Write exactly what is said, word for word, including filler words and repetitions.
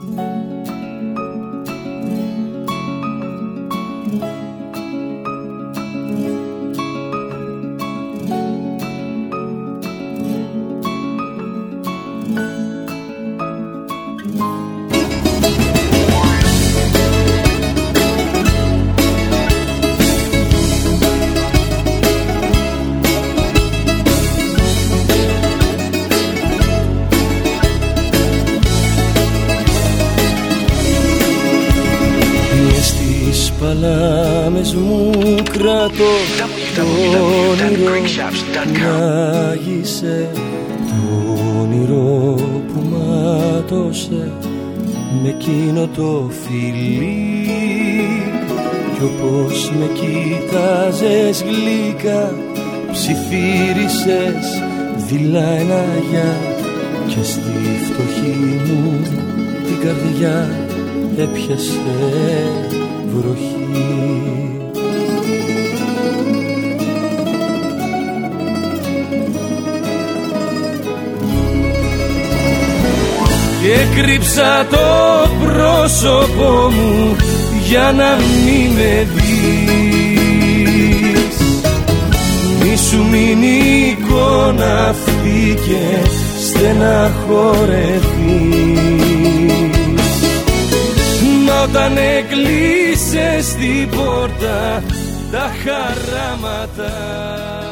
Παλάμες μου κρατώ το όνειρο που μάγισε, το όνειρο που μάτωσε με εκείνο το φιλί. Κι όπως με κοίταζες γλυκά, ψιθύρισες δειλά ένα γεια, και στη φτωχή μου την καρδιά έπιασε βροχή. Και κρύψα το πρόσωπό μου για να μην με δεις. Μη σου μείνει η εικόνα αυτή και στεναχωρεθείς. Μα όταν έκλεισες την πόρτα τα χαράματα